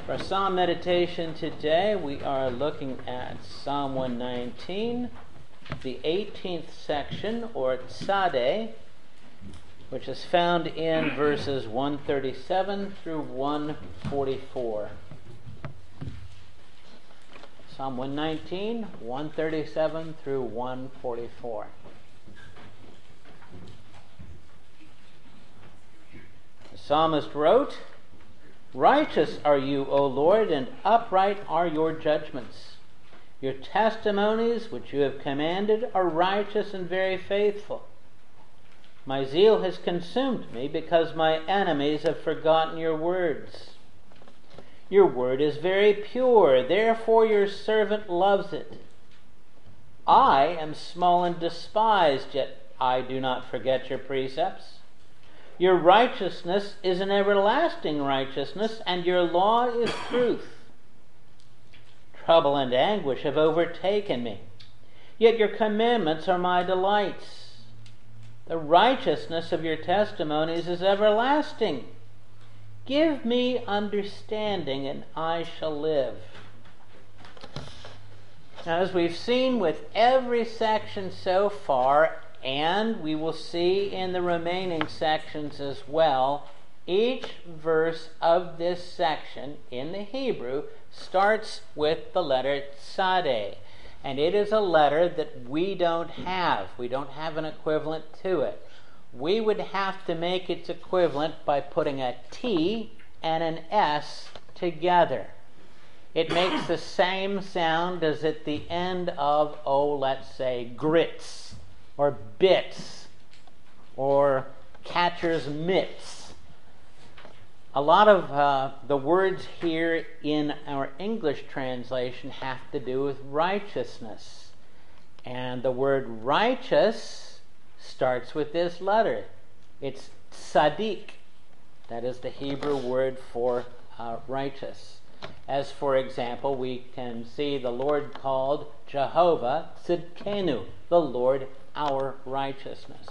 For our Psalm meditation today, we are looking at Psalm 119, the 18th section, or Tzadeh, which is found in verses 137 through 144. Psalm 119, 137 through 144. The psalmist wrote, "Righteous are you, O Lord, and upright are your judgments. Your testimonies, which you have commanded, are righteous and very faithful. My zeal has consumed me because my enemies have forgotten your words. Your word is very pure, therefore your servant loves it. I am small and despised, yet I do not forget your precepts. Your righteousness is an everlasting righteousness, and your law is truth. Trouble and anguish have overtaken me, yet your commandments are my delights. The righteousness of your testimonies is everlasting. Give me understanding, and I shall live." Now, as we've seen with every section so far, and we will see in the remaining sections as well, each verse of this section in the Hebrew starts with the letter Tzadeh. And it is a letter that we don't have. We don't have an equivalent to it. We would have to make its equivalent by putting a T and an S together. It makes the same sound as at the end of, let's say, grits, or bits, or catcher's mitts. A lot of the words here in our English translation have to do with righteousness. And the word righteous starts with this letter. It's tzaddik. That is the Hebrew word for righteous. As, for example, we can see the Lord called Jehovah Tzidkenu, the Lord our righteousness.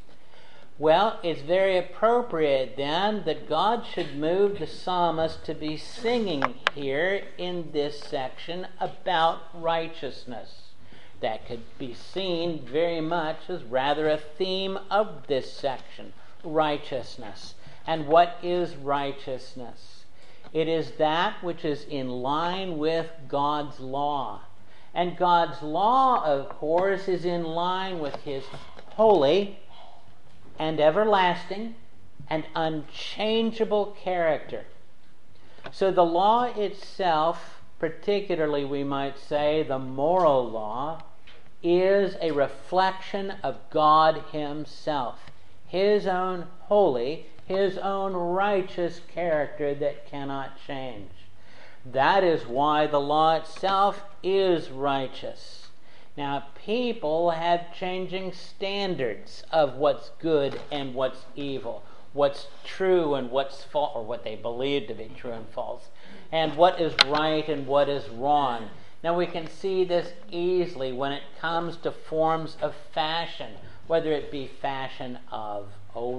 Well, it's very appropriate then that God should move the psalmist to be singing here in this section about righteousness. That could be seen very much as rather a theme of this section, righteousness. And what is righteousness? It is that which is in line with God's law. And God's law, of course, is in line with His holy and everlasting and unchangeable character. So the law itself, particularly we might say the moral law, is a reflection of God Himself, His own holy, His own righteous character that cannot change. That is why the law itself is righteous. Now, people have changing standards of what's good and what's evil, what's true and what's false, or what they believe to be true and false, and what is right and what is wrong. Now, we can see this easily when it comes to forms of fashion, whether it be fashion of,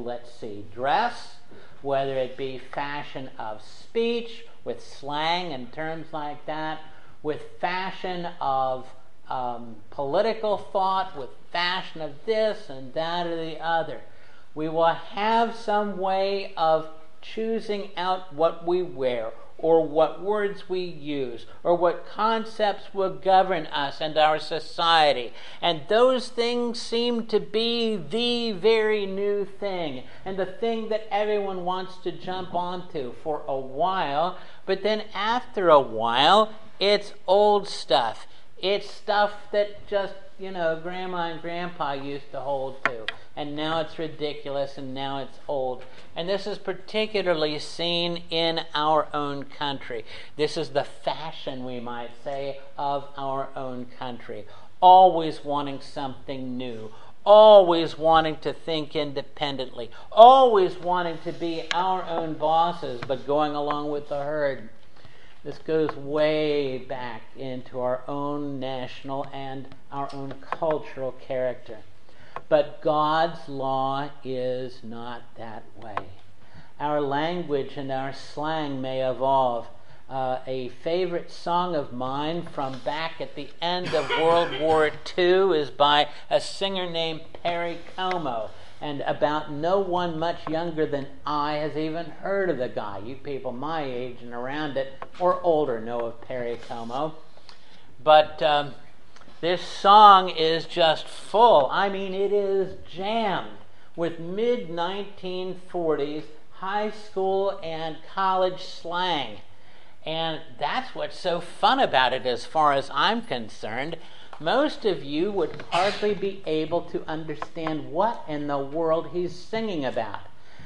dress, whether it be fashion of speech, with slang and terms like that, with fashion of political thought, with fashion of this and that or the other. We will have some way of choosing out what we wear, or what words we use, or what concepts will govern us and our society. And those things seem to be the very new thing, and the thing that everyone wants to jump onto for a while. But then after a while, it's old stuff. It's stuff that just, Grandma and Grandpa used to hold to. And now it's ridiculous, and now it's old. And this is particularly seen in our own country. This is the fashion, we might say, of our own country. Always wanting something new. Always wanting to think independently. Always wanting to be our own bosses, but going along with the herd. This goes way back into our own national and our own cultural character. But God's law is not that way. Our language and our slang may evolve, A favorite song of mine from back at the end of World War II is by a singer named Perry Como. And about no one much younger than I has even heard of the guy. You people my age and around it, or older, know of Perry Como. But this song is just full. I mean, it is jammed with mid-1940s high school and college slang. And that's what's so fun about it as far as I'm concerned. Most of you would hardly be able to understand what in the world he's singing about.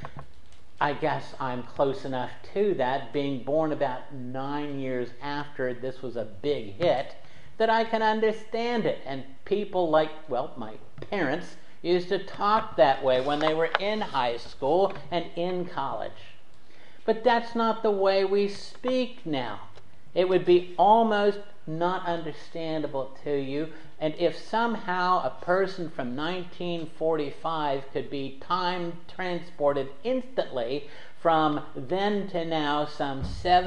I guess I'm close enough to that, being born about 9 years after this was a big hit, that I can understand it. And people like, well, my parents used to talk that way when they were in high school and in college. But that's not the way we speak now. It would be almost not understandable to you, and if somehow a person from 1945 could be time transported instantly from then to now, some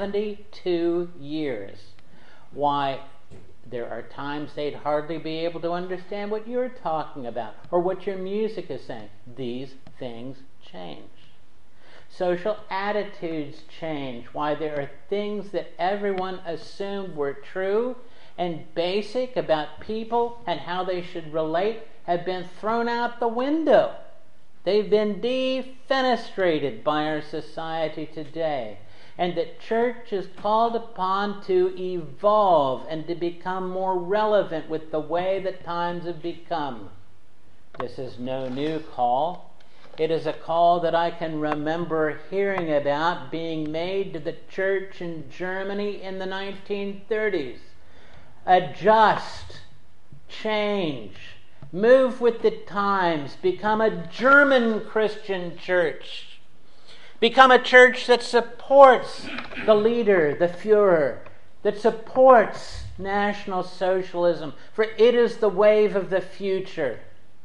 72 years, why, there are times they'd hardly be able to understand what you're talking about or what your music is saying. These things change. Social attitudes change. Why, there are things that everyone assumed were true and basic about people and how they should relate have been thrown out the window. They've been defenestrated by our society today. And the church is called upon to evolve and to become more relevant with the way the times have become. This is no new call. It is a call that I can remember hearing about being made to the church in Germany in the 1930s. Adjust, change, move with the times, become a German Christian church. Become a church that supports the leader, the Führer, that supports National Socialism, for it is the wave of the future.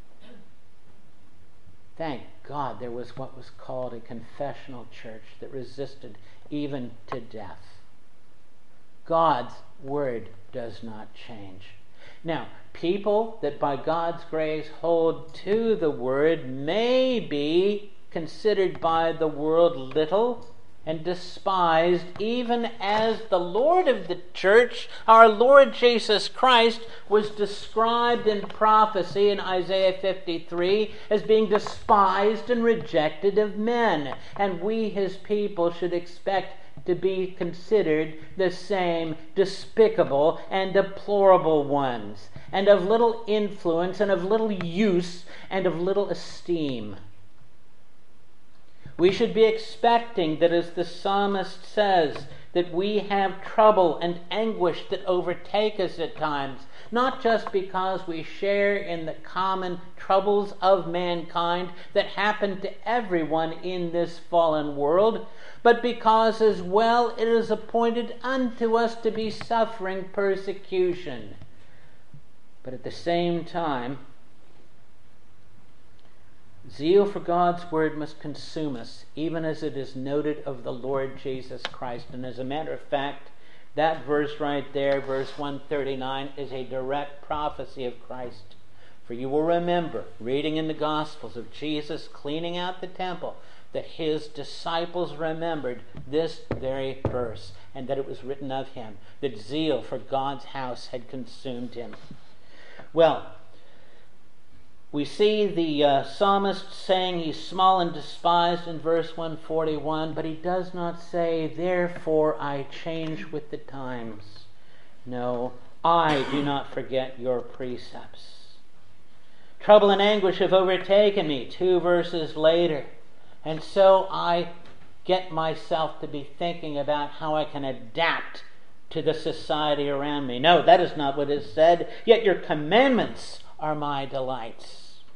Thank God there was what was called a confessional church that resisted even to death. God's word does not change. Now, people that by God's grace hold to the word may be considered by the world little and despised, even as the Lord of the church, our Lord Jesus Christ, was described in prophecy in Isaiah 53 as being despised and rejected of men. And we, his people, should expect to be considered the same despicable and deplorable ones, and of little influence and of little use and of little esteem. We should be expecting that, as the psalmist says, that we have trouble and anguish that overtake us at times, not just because we share in the common troubles of mankind that happen to everyone in this fallen world, but because as well it is appointed unto us to be suffering persecution. But at the same time, zeal for God's word must consume us, even as it is noted of the Lord Jesus Christ. And as a matter of fact, that verse right there, verse 139, is a direct prophecy of Christ. For you will remember, reading in the Gospels of Jesus cleaning out the temple, that his disciples remembered this very verse, and that it was written of him, that zeal for God's house had consumed him. Well, we see the psalmist saying he's small and despised in verse 141, but he does not say, therefore I change with the times. No, I do not forget your precepts. Trouble and anguish have overtaken me, 2 verses later, and so I get myself to be thinking about how I can adapt to the society around me. No, that is not what is said. Yet your commandments are my delights.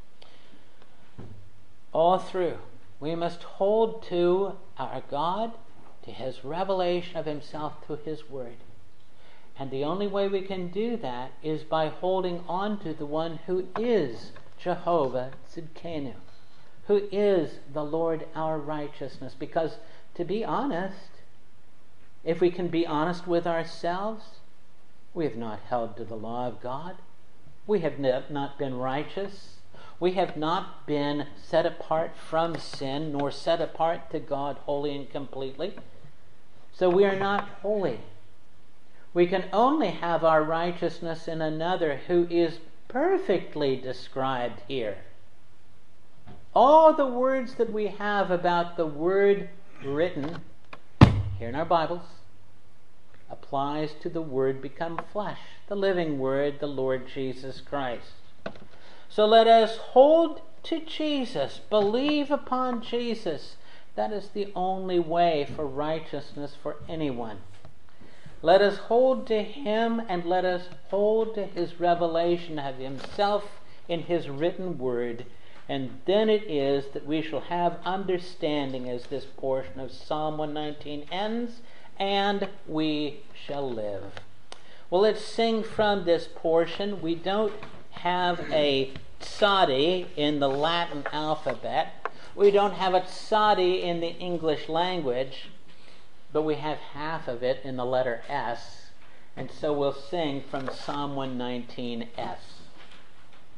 All through, we must hold to our God, to his revelation of himself through his word. And the only way we can do that is by holding on to the one who is Jehovah Tzidkenu, who is the Lord our righteousness. Because, to be honest, if we can be honest with ourselves, we have not held to the law of God. We have not been righteous. We have not been set apart from sin, nor set apart to God wholly and completely. So we are not holy. We can only have our righteousness in another who is perfectly described here. All the words that we have about the word written here in our Bibles applies to the Word become flesh, the living Word, the Lord Jesus Christ. So let us hold to Jesus, believe upon Jesus. That is the only way for righteousness for anyone. Let us hold to Him, and let us hold to His revelation of Himself in His written Word, and then it is that we shall have understanding as this portion of Psalm 119 ends, and we shall live. Well, let's sing from this portion. We don't have a tsadi in the Latin alphabet. We don't have a tsadi in the English language, but we have half of it in the letter S. And so we'll sing from Psalm 119 S.